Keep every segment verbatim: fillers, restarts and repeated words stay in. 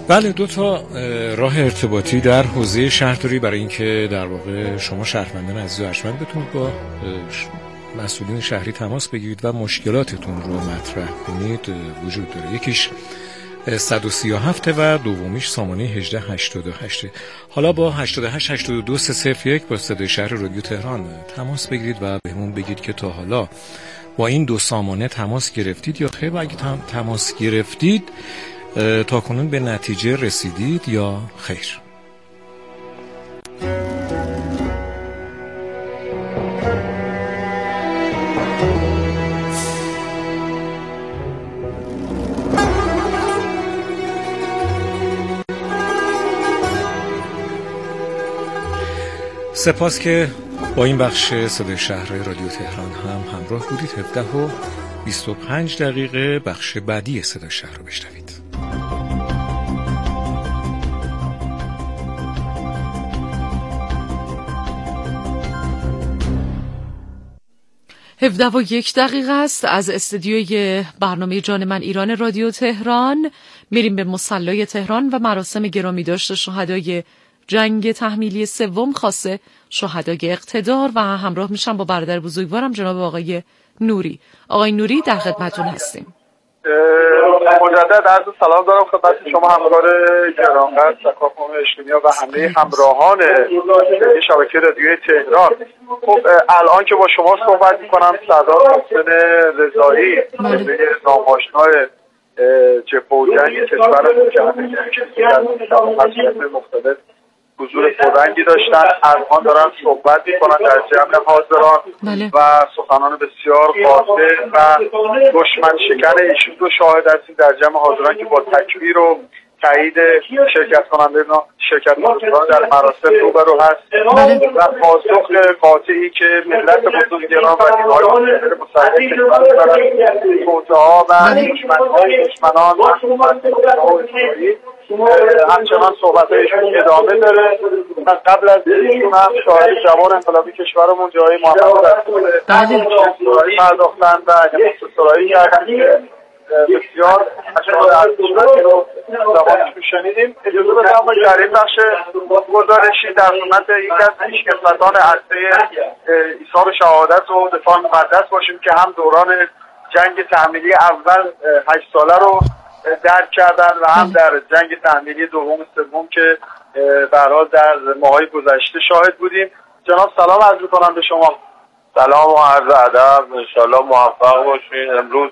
بله، دو تا راه ارتباطی در حوزه شهرداری برای اینکه در واقع شما شهروندان عزیز و ارجمند بتونید با مسئولین شهری تماس بگیرید و مشکلاتتون رو مطرح کنید وجود داره. یکیش صد و سی و هفت و دومیش سامانه هجده هشتاد و هشت. حالا با هشتاد و هشت هشتاد و دو سه صفر یک با صدای شهر رادیو تهران تماس بگیرید و بهمون بگید که تا حالا با این دو سامانه تماس گرفتید یا خیر، و اگه تماس گرفتید تا کنون به نتیجه رسیدید یا خیر. سپاس که با این بخش صدای شهر رادیو تهران هم همراه بودید. هفده و بیست و پنج دقیقه بخش بعدی صدای شهر رو بشنوید. هفده و یک دقیقه است. از استودیوی برنامه جان من ایران رادیو تهران میریم به مصلی تهران و مراسم گرامی داشت شهدای جنگ تحمیلی سوم خاصه شهدای اقتدار و همراه میشم با برادر بزرگوارم جناب آقای نوری. آقای نوری در خدمتتون هستیم. مجدد عرض سلام دارم خدمت شما همکار گرانقدر سکاکوم اجتماعی و همه همراهان شبکه رادیوی تهران. خب الان که با شما صحبت میکنم صدا محسن رضایی به نام‌آشنای جبهه و جنگ کشورمون که در مختلف حضور پررنگی داشتن، الان دارن صحبت میکنن در جمع حاضران بله. و سخنان بسیار قاطع و دشمن شکن ایشون رو شاهد هستیم در جمع حاضران که با تکبیر و تایید شرکت کننده شرکت کنندگان در مراسم روبرو هست بله. و پاسخ قاطعی که ملت بزرگواران و نیروهای مختلف مسلح کشور برای توطئه‌ها و دشمن‌های دشمنان و همچنان صحبتایشون ادامه داره. من قبل از ایشون هم شاهد جوان انقلابی کشورمون جای محمد دستور پرداختن و سرایی کردن که بسیار اشعار ارزشمندی رو زبانشون شنیدیم. اجازه بدم ما در این بخش گزارشی در خدمت یکی از پیشکسوتان عرصه ایثار شهادت و دفاع مقدس باشیم که هم دوران جنگ تحمیلی اول هشت ساله رو درک کردن و هم در جنگ تحمیلی دوم سوم که به هر حال در ماهای گذشته شاهد بودیم. جناب سلام عرض می‌کنم به شما. سلام و عرض ادب، انشالله موفق باشین. امروز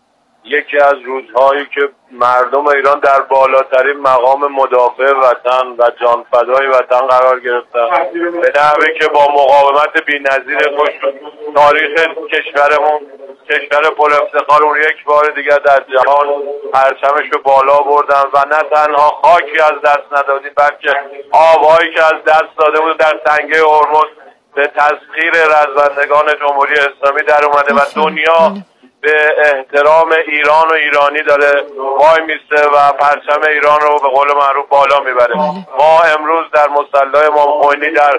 یکی از روزهایی که مردم ایران در بالاترین مقام مدافع وطن و جانفدای وطن قرار گرفتن، به نحوی که با مقاومت بی‌نظیر خود تاریخ کشورمون، کشور پر افتخار، اون یک بار دیگر در جهان پرچمش رو بالا بردن و نه تنها خاکی از دست ندادیم بلکه آبهایی که از دست داده بود در تنگه هرمز به تسخیر رزمندگان جمهوری اسلامی در اومده و دنیا به احترام ایران و ایرانی داره وای میسته و پرچم ایران رو به قول معروف بالا میبره. ما امروز در مصلی امام خمینی در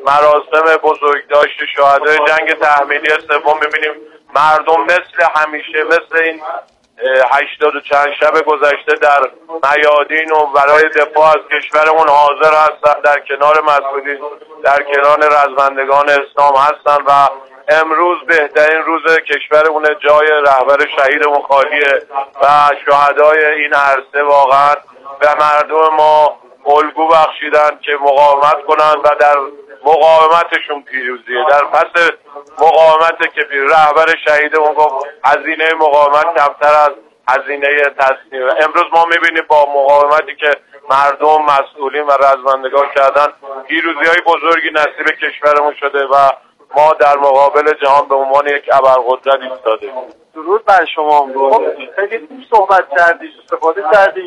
مراسم بزرگداشت شهدای جنگ تحمیلی سوم میبینیم مردم مثل همیشه، مثل این هشتاد و چند شب گذشته در میادین و برای دفاع از کشورمون حاضر هستن، در کنار مسئولین، در کنار رزمندگان اسلام هستن و امروز بهترین روز کشورمون، جای رهبر شهیدمون خالیه و شهدای این عرصه واقعا به مردم ما الگو بخشیدن که مقاومت کنن و در مقاومتشون پیروزیه. در پس مقاومت که رهبر شهیدمون گفت هزینه مقاومت کمتر از هزینه تصمیم. امروز ما میبینیم با مقاومتی که مردم، مسئولین و رزمندگان کردن پیروزی‌های بزرگی نصیب کشورمون شده و ما در مقابل جهان به عنوان یک ابرقدرت ایستادیم. درود بر شما. خب خیلی صحبت کردید، استفاده کردید.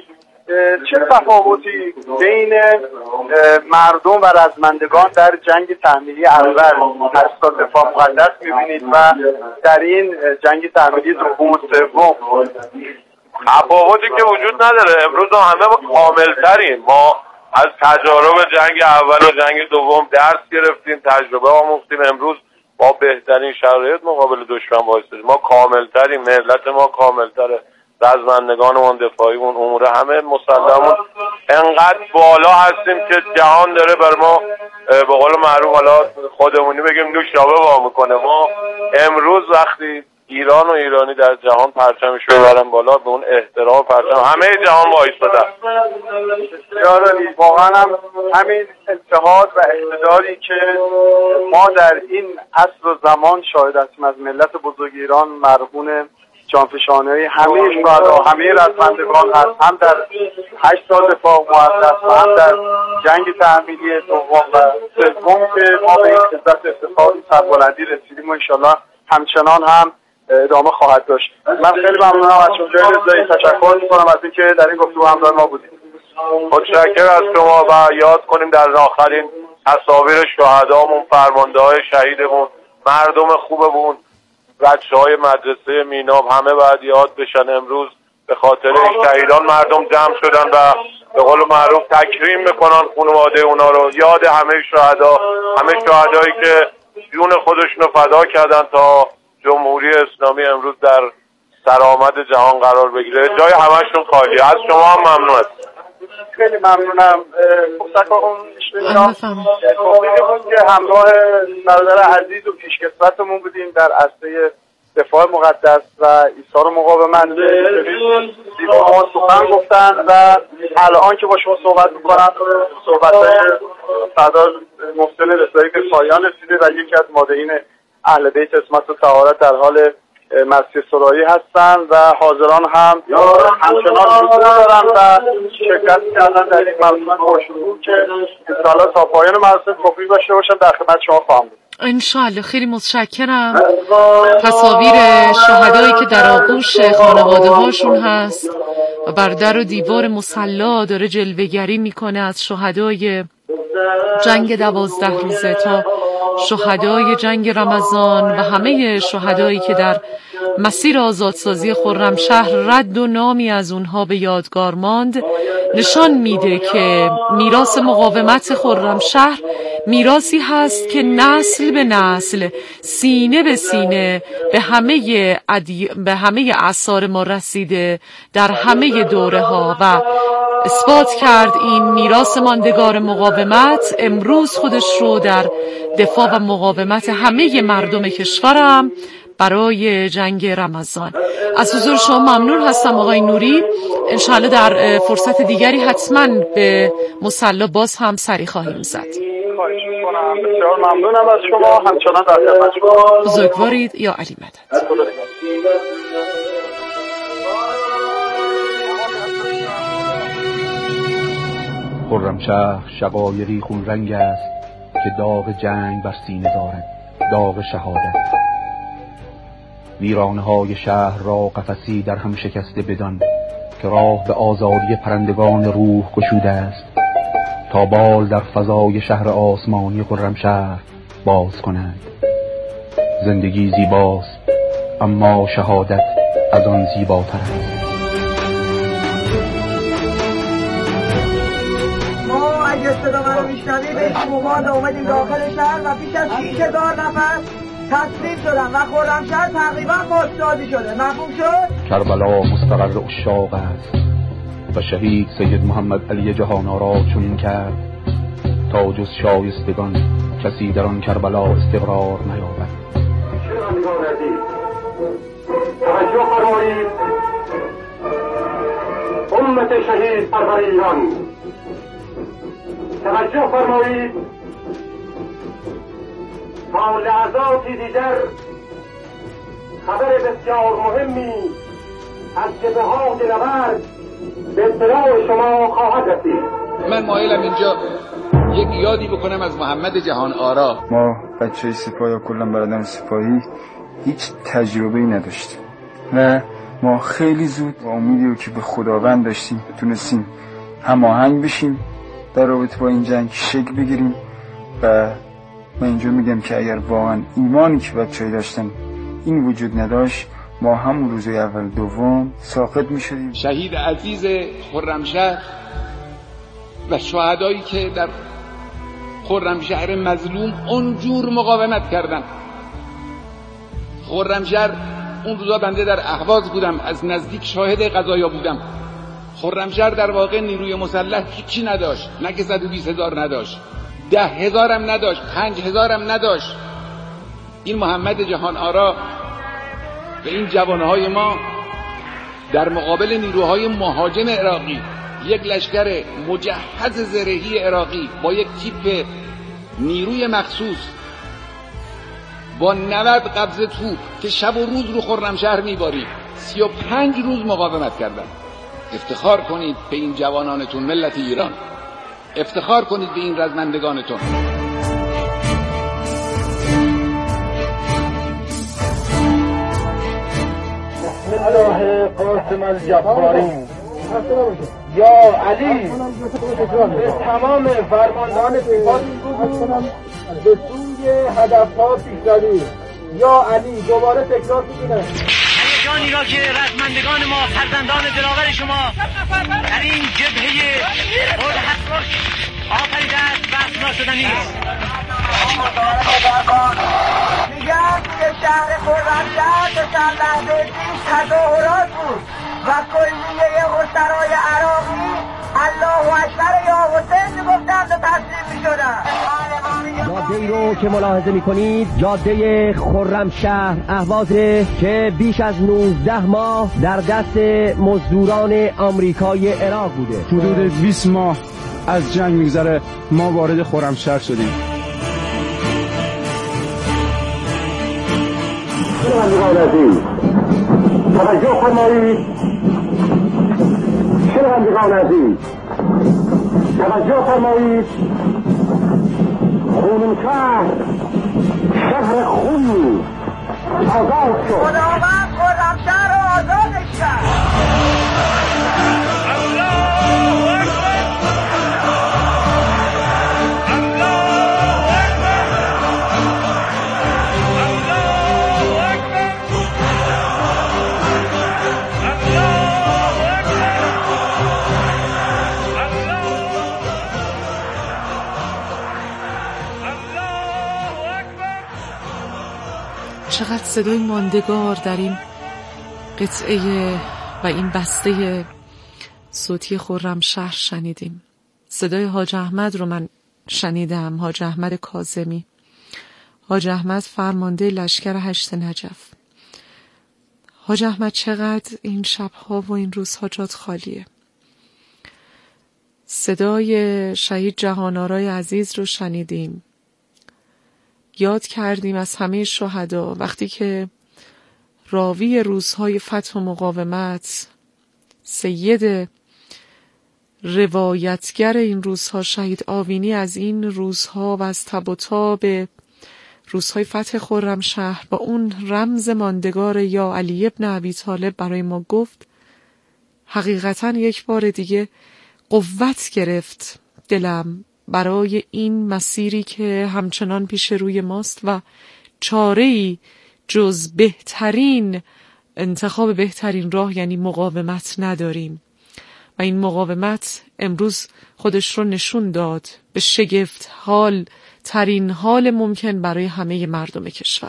چه تفاوتی بین مردم و رزمندگان در جنگ تحمیلی اول از دفاع مقدس می‌بینید و در این جنگ تحمیلی دوم و سوم؟ تفاوتی که وجود نداره. امروز همه کامل‌تریم. ما از تجارب جنگ اول و جنگ دوم درس گرفتیم، تجربه آموختیم. امروز با بهترین شرایط مقابل دشمن وایسادیم. ما کامل‌تریم، ملت ما کامل‌تره، رزمندگانمون، دفاعیمون، امور همه مسلمون انقدر بالا هستیم که جهان داره بر ما به قول معروف حالا خودمونی بگیم نوشابه وا میکنه. ما امروز وقتی ایران و ایرانی در جهان پرچمش ببرن بالا، به اون احترام پرچم همه جهان وایسادن. یارانی واقعا هم همین اتحاد و اقتداری که ما در این عصر و زمان شاهد هستیم از ملت بزرگ ایران، مرهون جانفشانی همه شهدا، همه رزمندگان هست، هم در هشت سال دفاع مقدس و هم در جنگ تحمیلی دوم و سوم که ما به این عزت افتخار سربلندی رسیدیم و انشالله همچنان هم ادامه خواهد داشت. من خیلی ممنونم از شما رضایی، تشکر میکنم از اینکه در این گفتگو همراه ما بودید. متشکرم از شما و یاد کنیم در آخرین تصاویر شهدامون، فرمانده‌های شهیدمون، مردم خوبمون، بچه‌های مدرسه میناب همه باید یاد بشن. امروز به خاطر این شهیدان مردم جمع شدن و به قول معروف تکریم میکنن خانواده اونا رو، یاد همه شهدا، همه شهدایی که جون خودشون رو فدا کردن تا جمهوری اسلامی امروز در سرآمد جهان قرار بگیره. جای همشون خالی. از شما هم ممنون هستم. خیلی ممنونم. مستقیم اشتیاق بود که همراه برادر عزیز و پیشکسوتمون بودیم در عرصه دفاع مقدس و ایثار مقاومت. دیوان سخن گفتن و الان که با شما صحبت میکنم صحبت‌های سردار محسن رضایی به پایان رسیده و یکی از مادعین اهل بیت عصمت و طهارت در حال مسجد سرایی هستند و حاضران هم همچنان حضور دارن و شرکت کردن در این مراسم خوشرو که انشاءالله تا پایان مراسم توفیق داشته باشن. در خدمت شما خواهم بود. انشالله. خیلی متشکرم. تصاویر شهدایی که در آغوش خانواده هاشون هست و بر در و دیوار مصلا داره جلوه‌گری میکنه از شهدای جنگ دوازده روزه تا شهدای جنگ رمضان و همه شهدایی که در مسیر آزادسازی خرمشهر رد و نامی از اونها به یادگار ماند، نشان میده که میراث مقاومت خرمشهر میراثی هست که نسل به نسل، سینه به سینه به همه عدی... به همه اعصار ما رسیده در همه دوره ها و اثبات کرد این میراث ماندگار مقاومت امروز خودش رو در دفاع و مقاومت همه مردم کشورم برای جنگ رمضان. از حضور شما ممنون هستم آقای نوری. انشاءالله در فرصت دیگری حتما به مصلا باز هم سری خواهیم زد. خواهش می‌کنم. بسیار ممنونم از شما. همچنان در خدمت شما. بزرگوارید یا علی مدد. خرمشهر شقایقی خون رنگ است که داغ جنگ بر سینه دارد، داغ شهادت. ویرانه‌های شهر را قفسی در هم شکسته بدان که راه به آزادی پرندگان روح گشوده است تا بال در فضای شهر آسمانی خرمشهر باز کنند. زندگی زیباست اما شهادت از آن زیباتر است. ما اگه صدا منو میشنوید به شما اومدیم داخل شهر و بیش از شش هزار نفر تصویب شدن و خرمشهر تقریبا بازسازی شده. مفهوم شد؟ کربلا مستقر عشاق است و شهید سید محمد علی جهان آرا چنین کرد تا جز شایستگان کسی در آن کربلا استقرار نیابد. شنوندگان عزیز، توجه فرمایید. امت شهید پرور ایران، توجه فرمایید. تا لحظاتی دیگر خبر بسیار مهمی از جبهات نبرد به اطلاع شما خواهد رسید. من مایلم اینجا یک یادی بکنم از محمد جهان آرا. ما بچه سپاهی و کلا برادران سپاهی هیچ تجربه‌ای نداشتیم و ما خیلی زود با امیدی که به خداوند داشتیم تونستیم هماهنگ بشیم در رابطه با این جنگ شکل بگیریم و من اینجا میگم که اگر واقعا ایمانی که بچه‌ها داشتن این وجود نداشت ما همون روزای اول دوم ساقط میشدیم. شهید عزیز خرمشهر و شهدایی که در خرمشهر مظلوم اونجور مقاومت کردن. خرمشهر اون روزا بنده در اهواز بودم، از نزدیک شاهد قضایا بودم. خرمشهر در واقع نیروی مسلح هیچی نداشت، نه که صد و بیست هزار نداشت، ده هزارم نداشت، پنج هزارم نداشت. این محمد جهان آرا و این جوانهای ما در مقابل نیروهای مهاجم عراقی، یک لشکر مجهز زرهی عراقی با یک تیپ نیروی مخصوص با نود قبض توپ که شب و روز رو خرمشهر میبارید، سی و پنج روز مقاومت کردن. افتخار کنید به این جوانانتون ملت ایران، افتخار کنید به این رزمندگانتون. بسم الله قاسم الجبارین یا علی به تمام فرماندهان سپاه به سوی هدفها پیش روید. یا علی دوباره تکرار می‌کنم. هیجانی را که رزمندگان ما، فرزندان دلاور شما در این جبهه پرحرک آفریده است و اسنا شدنی است. میگم که شهر خرمشهر به چند لحظه پیش تظاهرات بود و کلیه خسرای عراقی الله اکبر یا حسین میگفتند و تسلیم میشدند. جاده‌ای رو که ملاحظه میکنید جاده خرمشهر اهوازه که بیش از نوزده ماه در دست مزدوران آمریکای عراق بوده. حدود بیست ماه از جنگ میگذره ما وارد خرمشهر شدیم. شنوندگان عزیز توجه فرمایید. شنوندگان عزیز توجه فرمایید. خرمشهر شهر خونی آزاد شد. خداوند خرمشهر رو آزادش کرد. چقدر صدای ماندگار در این قطعه و این بسته صوتی خرمشهر شنیدیم. صدای حاج احمد رو من شنیدم، حاج احمد کاظمی. حاج احمد فرمانده لشکر هشت نجف. حاج احمد چقدر این شبها و این روزها جات خالیه. صدای شهید جهان آرای عزیز رو شنیدیم. یاد کردیم از همه شهدا وقتی که راوی روزهای فتح و مقاومت، سید روایتگر این روزها شهید آوینی از این روزها و از تب و تاب روزهای فتح خرمشهر با اون رمز ماندگار یا علی ابن ابی طالب برای ما گفت، حقیقتا یک بار دیگه قوت گرفت دلم برای این مسیری که همچنان پیش روی ماست و چاره‌ای جز بهترین انتخاب بهترین راه یعنی مقاومت نداریم و این مقاومت امروز خودش رو نشون داد به شگفت حال ترین حال ممکن برای همه مردم کشور.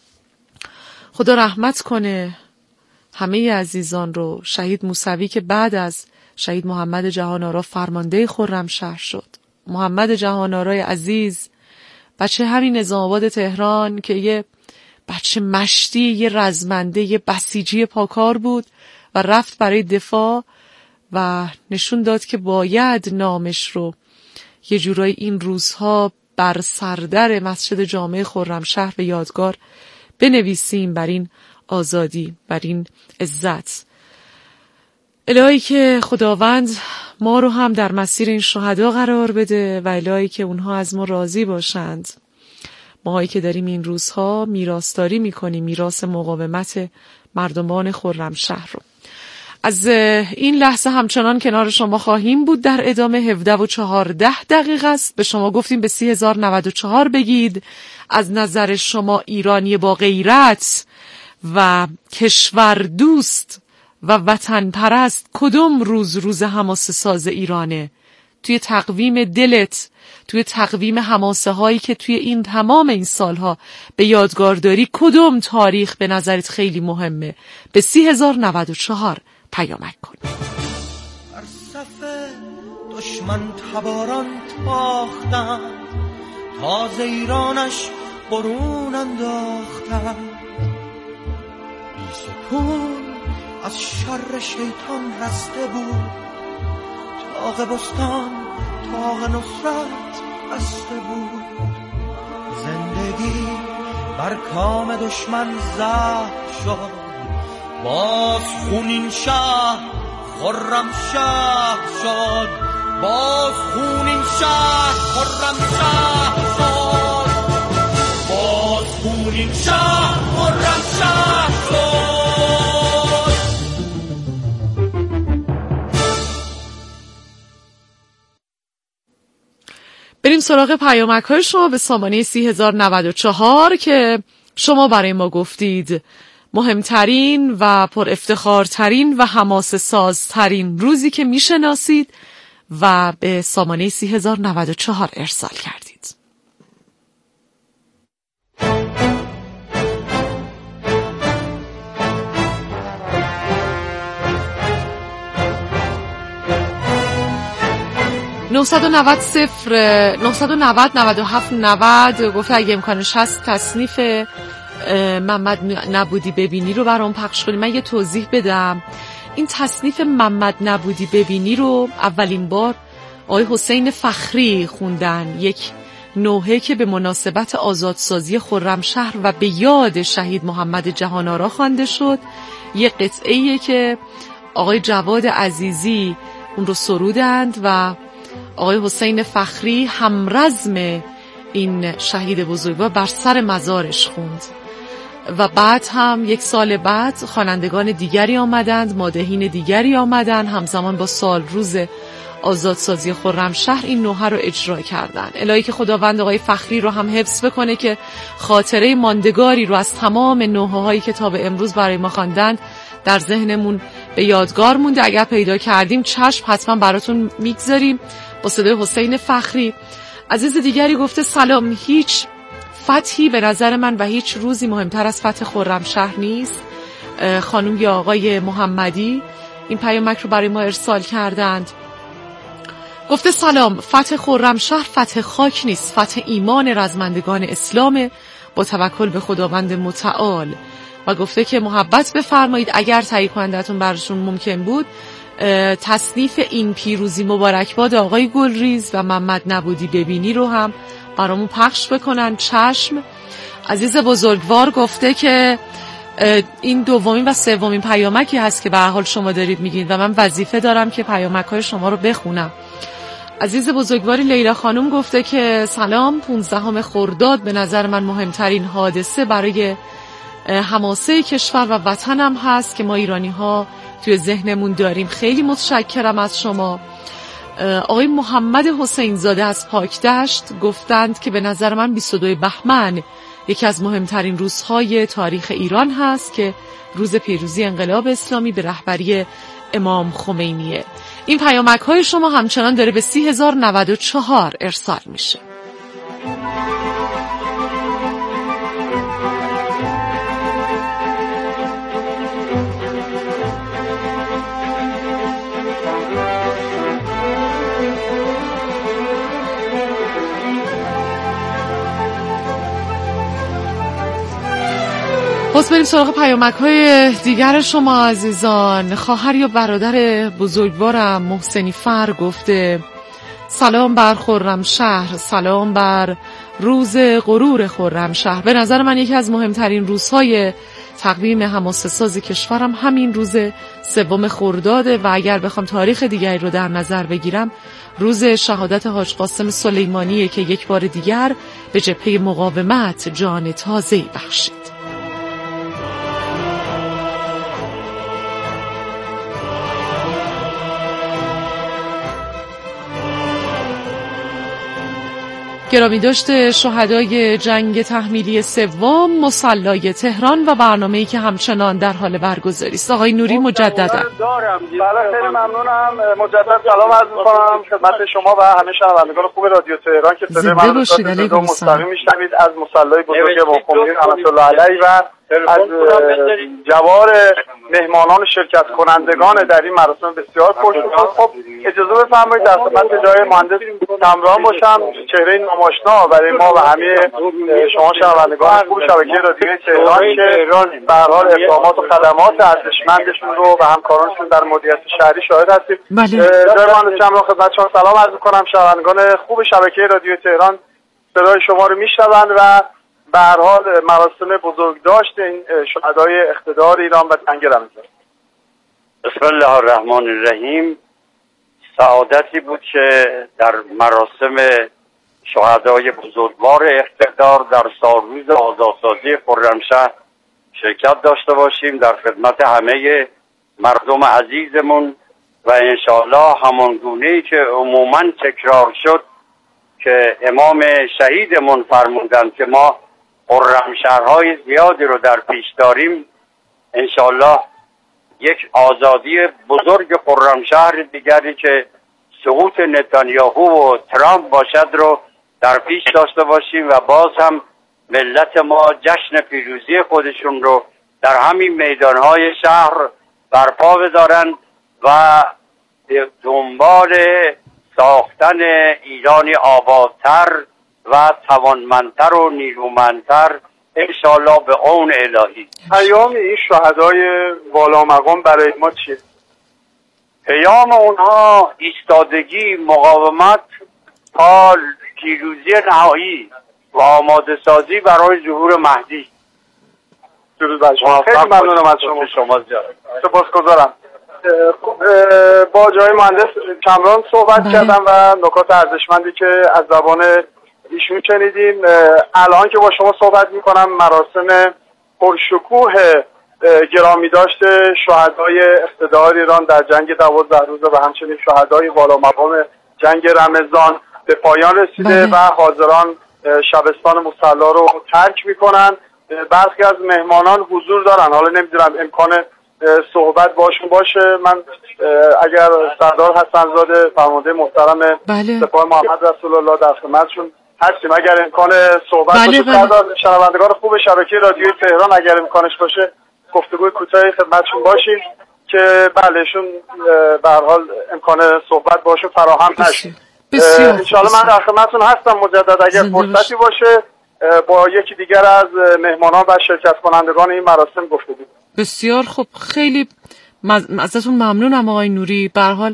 خدا رحمت کنه همه عزیزان رو. شهید موسوی که بعد از شهید محمد جهان آرا فرمانده خرمشهر شد، محمد جهان آرای عزیز بچه همین نظام آباد تهران که یه بچه مشتی، یه رزمنده، یه بسیجی پاکار بود و رفت برای دفاع و نشون داد که باید نامش رو یه جورای این روزها بر سردر مسجد جامع خرمشهر به یادگار بنویسیم بر این آزادی، بر این عزت. الهی که خداوند ما رو هم در مسیر این شهدا قرار بده و الهی که اونها از ما راضی باشند. ماهایی که داریم این روزها میراثداری میکنیم، میراث مقاومت مردمان خرمشهر رو. از این لحظه همچنان کنار شما خواهیم بود. در ادامه هفده و چهارده دقیقه است. به شما گفتیم به سی هزار نود و چهار بگید. از نظر شما ایرانی با غیرت و کشور دوست و وطن پرست کدوم روز روز حماسه ساز ایرانه؟ توی تقویم دلت، توی تقویم حماسه هایی که توی این تمام این سالها به یادگار داری، کدوم تاریخ به نظرت خیلی مهمه؟ به سی هزار نود و چهار پیامک کن. هر دشمن تباران تاختند، تازه ایرانش برون انداختند. بی ستون از شر شیطان رسته بود، تاق بستان تاق نصرت بسته بود. زندگی بر کام دشمن زهر شد، باز خونین شهر خرم شهر شد. باز خونین شهر خرم شهر شد. باز خونین شهر خرم شهر شد. بریم سراغ پیامک های شما به سامانه سی هزار و نود و چهار که شما برای ما گفتید مهمترین و پر افتخارترین و حماسه سازترین روزی که میشناسید و به سامانه سی هزار و نود و چهار ارسال کردید. نهصد و نود صفر نهصد و نود نود و هفت نود گفته اگه امکانش هست تصنیف محمد نبودی ببینی رو برام پخش کنیم. من یه توضیح بدم. این تصنیف محمد نبودی ببینی رو اولین بار آقای حسین فخری خوندن، یک نوحه که به مناسبت آزادسازی خرمشهر و به یاد شهید محمد جهان آرا خوانده شد. یک قطعه‌ایه که آقای جواد عزیزی اون رو سرودند و آقای حسین فخری همرزم این شهید بزرگوار بر سر مزارش خوند و بعد هم یک سال بعد خوانندگان دیگری آمدند، مادحین دیگری آمدند، همزمان با سال روز آزادسازی خرمشهر این نوحه رو اجرا کردند. الهی که خداوند آقای فخری رو هم حفظ بکنه که خاطره ماندگاری رو از تمام نوحه هایی که تا به امروز برای ما خواندند در ذهنمون به یادگار مونده. اگر پیدا کردیم چشم حتما براتون میگذاریم با صدای حسین فخری. عزیز دیگری گفته سلام، هیچ فتحی به نظر من و هیچ روزی مهمتر از فتح خرمشهر نیست. خانم یا آقای محمدی این پیامک رو برای ما ارسال کردند. گفته سلام، فتح خرمشهر فتح خاک نیست، فتح ایمان رزمندگان اسلام با توکل به خداوند متعال. و گفته که محبت بفرمایید اگر تهیه کنندتون براشون ممکن بود تصنیف این پیروزی مبارکباد آقای گلریز و محمد نبودی ببینی رو هم برامون پخش بکنن. چشم. عزیز بزرگوار گفته که این دومین و سومین پیامکی هست که به هر حال شما دارید میگید و من وظیفه دارم که پیامک‌های شما رو بخونم. عزیز بزرگواری لیلا خانم گفته که سلام، پونزدهم خرداد به نظر من مهمترین حادثه برای حماسه کشور و وطنم هست که ما ایرانی ها توی ذهنمون داریم. خیلی متشکرم از شما. آقای محمد حسین زاده از پاکدشت گفتند که به نظر من بیست و دو بهمن یکی از مهمترین روزهای تاریخ ایران هست که روز پیروزی انقلاب اسلامی به رهبری امام خمینیه. این پیامک های شما همچنان داره به سی هزار و نود و چهار ارسال میشه. باز بریم سراغ پیامک های دیگر شما عزیزان. خواهر یا برادر بزرگوارم محسنی فر گفته سلام بر خرمشهر، سلام بر روز غرور خرمشهر. به نظر من یکی از مهمترین روزهای تقویم حماسه ساز کشورم همین روز سوم خرداده و اگر بخوام تاریخ دیگری رو در نظر بگیرم روز شهادت حاج قاسم سلیمانیه که یک بار دیگر به جبهه مقاومت جان تازه‌ای بخشید. گرامی داشته شهدای جنگ تحمیلی سوم مصلای تهران و برنامه‌ای که همچنان در حال برگزاری است. آقای نوری مجددا دارم. بله خیلی ممنونم. مجدد سلام عرض می‌کنم خدمت شما و همه شنوندگان خوب رادیو تهران که صدای من رو مستقیم میشنوید از مصلای بزرگ امام خمینی رحمت الله علیه و از جوار مهمانان شرکت کنندگان در این مراسم بسیار خوشنود. خب اجازه بفرمایید در خدمت جای مهندس کامران باشم، چهره ناماشنا برای ما و همه شما شنوندگان خوب شبکه رادیوی تهران که به هر حال اقدامات و خدمات ارزشمندشون رو و همکارانشون در مدیریت شهری شاهد هستیم. جای مهندس کامران خدمت شما سلام عرض می‌کنم. شنوندگان خوب شبکه رادیوی تهران صدای شما رو میشنوند و به هر حال مراسم بزرگداشت این شهدای اقتدار ایران و جنگ رمضان. بسم الله الرحمن الرحیم. سعادتی بود که در مراسم شهدای بزرگوار اقتدار در سالروز آزادسازی خرمشهر شرکت داشته باشیم در خدمت همه مردم عزیزمون و انشاءالله همان گونه‌ای که عموماً تکرار شد که امام شهیدمون فرمودند که ما خرمشهرهای زیادی رو در پیش داریم، انشاءالله یک آزادی بزرگ خرمشهر دیگری که سقوط نتانیاهو و ترامپ باشد رو در پیش داشته باشیم و باز هم ملت ما جشن پیروزی خودشون رو در همین میدانهای شهر برپا بدارن و دنبال ساختن ایرانی آبادتر و توانمندتر و نیرومندتر انشاءالله به عون الهی. پیام این شهدای والا مقام برای ما چیه؟ پیام اونها ایستادگی، مقاومت تا پیروزی نهایی و آماده سازی برای ظهور مهدی. درود بر شما. خیلی ممنونم از شما. شما زیاد سپاسگزارم. خب با جای مهندس کامران صحبت بله. کردم و نکات ارزشمندی که از زبان ایشون شنیدیم. الان که با شما صحبت میکنم مراسم پرشکوه گرامی داشته شهدای اقتدار ایران در جنگ دوازده روزه و همچنین شهدای والا مقام جنگ رمضان به پایان رسیده بله. و حاضران شبستان مصلی رو ترک میکنن. برخی از مهمانان حضور دارن، حالا نمیدونم امکان صحبت باشون باشه. من اگر سردار حسن‌زاده فرمانده محترم بله. سپاه محمد رسول الله در خدمتشون هستیم، اگر امکان صحبت بله باشه سردار بله. شنوندگان خوب شبکه رادیوی تهران اگر امکانش باشه گفتگوی کوتاهی خدمتشون باشیم که بلهشون به هر حال امکان صحبت باشه فراهم نشه. ان شاءالله من در خدمتتون هستم مجدد اگر فرصتی باشه با یکی دیگر از مهمانان و شرکت کنندگان این مراسم گفتگو. بسیار خوب، خیلی ازتون ممنونم آقای نوری. به هر حال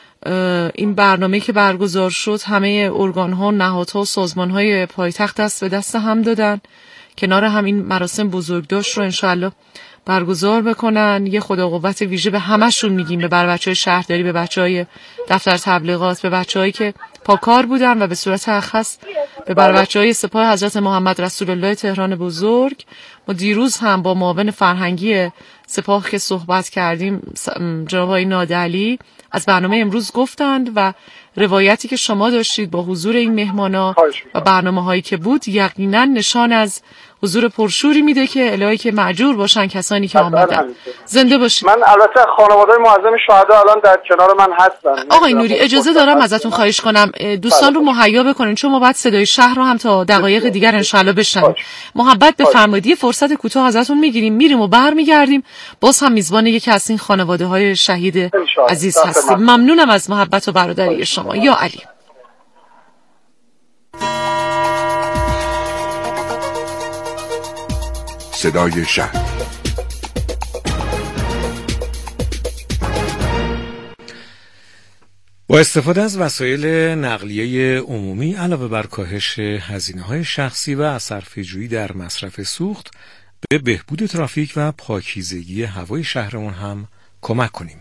این برنامه که برگزار شد همه ارگان‌ها، نهادها و سازمان‌های پایتخت دست به دست هم دادن کنار هم این مراسم بزرگداشت رو انشالله برگزار بکنن. یه خدا قوت ویژه به همشون میگیم، به بچه‌های شهرداری، به بچه‌های دفتر تبلیغات، به بچه‌هایی که پاکار بودن و به صورت اخص به بچه‌های سپاه حضرت محمد رسول الله تهران بزرگ. ما دیروز هم با معاون فرهنگی سپاه که صحبت کردیم جناب آقای نادعلی از برنامه امروز گفتند و روایتی که شما داشتید با حضور این مهمانا و برنامه‌هایی که بود یقینا نشان از حضور پرشوری میده که الهی که معجور باشن کسانی که آمدن. زنده باشید. من البته خانواده معظم شهدا الان در کنار من هستن. آقای نوری اجازه دارم ازتون خواهش کنم دوستان رو مهیا بکنین چون ما بعد صدای شهر رو هم تا دقایق دیگر انشالله بشنویم. محبت بفرمایید فرصت کوتاه ازتون میگیریم، میریم و برمیگردیم. باز هم میزبان یکی از این خانواده‌های شهید عزیز هستیم. ممنونم از محبت و برادری شما. یا علی. صدای شهر. با استفاده از وسایل نقلیه عمومی علاوه بر کاهش هزینه‌های شخصی و صرفه‌جویی در مصرف سوخت به بهبود ترافیک و پاکیزگی هوای شهرمون هم کمک کنیم.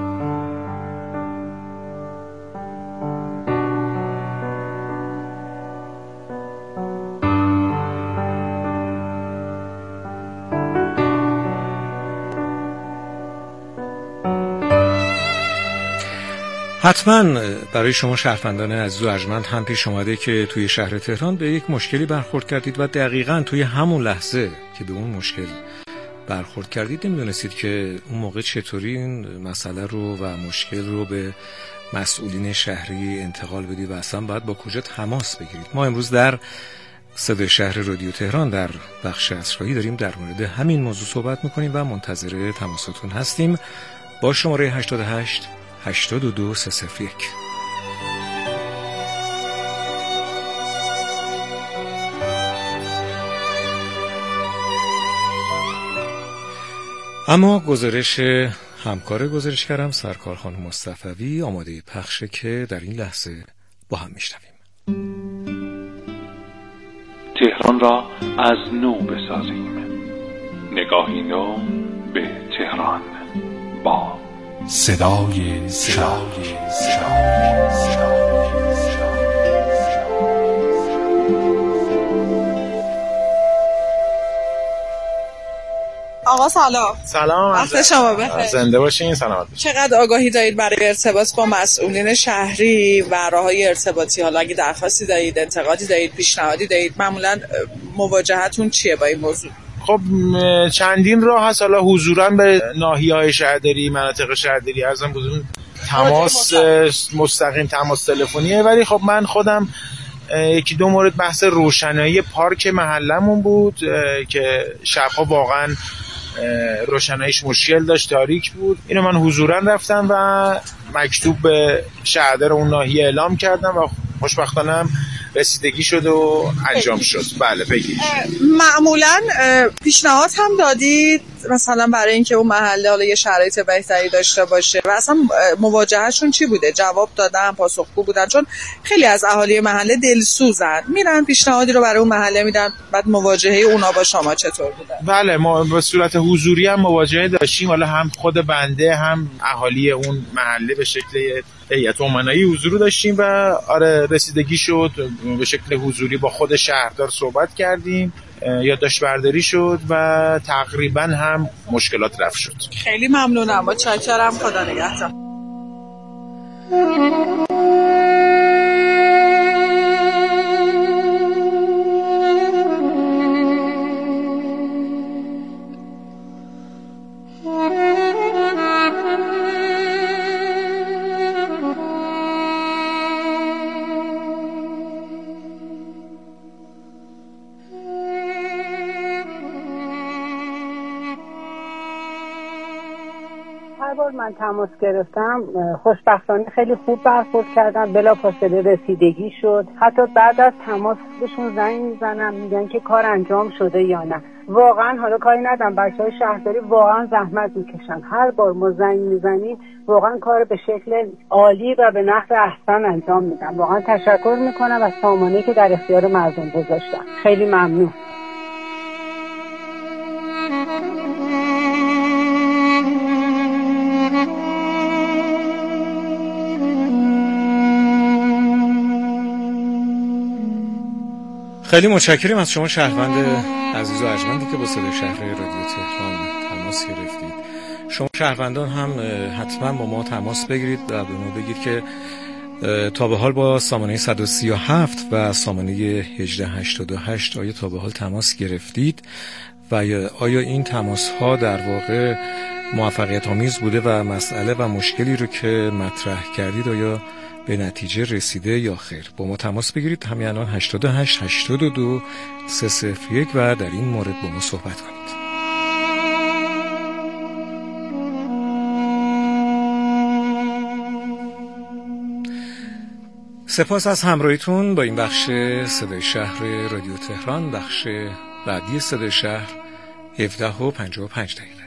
حتما برای شما شهروندان عزیز و ارجمند هم پیش اومده که توی شهر تهران به یک مشکلی برخورد کردید و دقیقاً توی همون لحظه که به اون مشکل برخورد کردید نمیدونستید که اون موقع چطوری این مسئله رو و مشکل رو به مسئولین شهری انتقال بدید و اصلا باید با کجا تماس بگیرید. ما امروز در صدای شهر رادیو تهران در بخش عصرهایی داریم در مورد همین موضوع صحبت میکنیم و منتظر تماساتون هستیم با شماره هشتاد و هشت هشتاد و دو سه صفر یک. اما گزارش همکار گزارشگرم سرکار خانم مصطفوی آماده پخشه که در این لحظه با هم میشنویم. تهران را از نو بسازیم، نگاهی نو به تهران با صدای شهر. آقا سلام. سلام. وقت شما بخیر. زنده باشین. سلامت باشین. چقدر آگاهی دارید برای ارتباط با مسئولین شهری و راههای ارتباطی؟ حالا اگه درخواستی دارید، انتقادی دارید، پیشنهادی دارید، معمولا مواجهتون چیه با این موضوع؟ خب چندین راه هست. حالا حضوراً به ناحیه‌های شهرداری، مناطق شهرداری ارزم بزرگ تماس مستقیم، تماس تلفنیه. ولی خب من خودم یکی دو مورد بحث روشنایی پارک محلمون بود که شبها واقعاً روشناییش مشکل داشت، تاریک بود. اینو من حضوراً رفتم و مکتوب به شهردار اون ناحیه اعلام کردم و خوشبختانه هم رسیدگی شد و انجام شد. بله بگید. معمولاً پیشنهاد هم دادید مثلا برای اینکه اون محله حالا یه شرایط بهتری داشته باشه و اصلا مواجههشون چی بوده؟ جواب دادن، پاسخگو بودن؟ چون خیلی از اهالی محله دلسوزن، میرن پیشنهادی رو برای اون محله میدن، بعد مواجهه اونا با شما چطور بوده؟ بله ما به صورت حضوری هم مواجهه داشتیم، حالا هم خود بنده هم اهالی اون محله به شکل هیئت امنایی حضور داشتیم و آره رسیدگی شد. به شکل حضوری با خود شهردار صحبت کردیم، یادداشت برداری شد و تقریبا هم مشکلات رفع شد. خیلی ممنونم، متشکرم، خدا نگهدار. من تماس گرفتم، خوشبختانه خیلی خوب برخورد کردن، بلافاصله رسیدگی شد. حتی بعد از تماس بهشون زنگ میزنم میگن که کار انجام شده یا نه. واقعا حالا کاری ندارم، بچهای شهرداری واقعا زحمت میکشن. هر بار ما زنگ میزنیم واقعا کار به شکل عالی و به نحو احسن انجام میدن. واقعا تشکر میکنم از سامانه‌ای که در اختیار مردم گذاشتن. خیلی ممنون. خیلی متشکریم از شما شهروند عزیز و ارجمندی که با صدای شهر رادیو تهران تماس گرفتید. شما شهروندان هم حتما با ما تماس بگیرید و به ما بگید که تا به حال با سامانه صد و سی و هفت و سامانه هجده هشتاد و هشت آیا تا به حال تماس گرفتید و آیا این تماس ها در واقع موفقیت آمیز بوده و مسئله و مشکلی رو که مطرح کردید آیا به نتیجه رسیده یا خیر؟ با ما تماس بگیرید همین الان هشتاد و هشت هشتاد و دو سه صفر یک و در این مورد با ما صحبت کنید. سپاس از همراهیتون با این بخش صدای شهر رادیو تهران، بخش بعدی صدای شهر هفده و پنجاه و پنج دقیقه.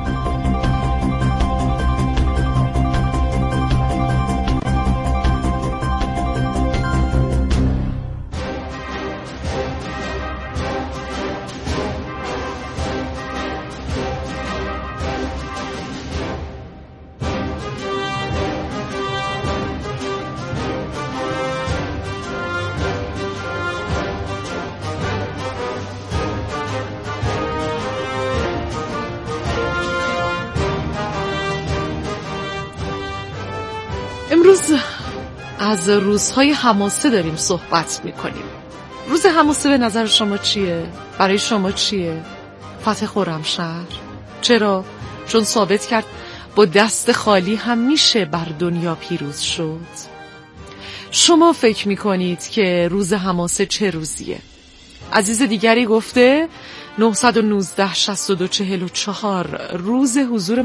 امروز از روزهای حماسه داریم صحبت میکنیم. روز حماسه به نظر شما چیه؟ برای شما چیه؟ فتح خرمشهر؟ چرا؟ چون ثابت کرد با دست خالی هم میشه بر دنیا پیروز شد. شما فکر میکنید که روز حماسه چه روزیه؟ عزیز دیگری گفته نه یک نه شش دو چهار و چهار روز حضور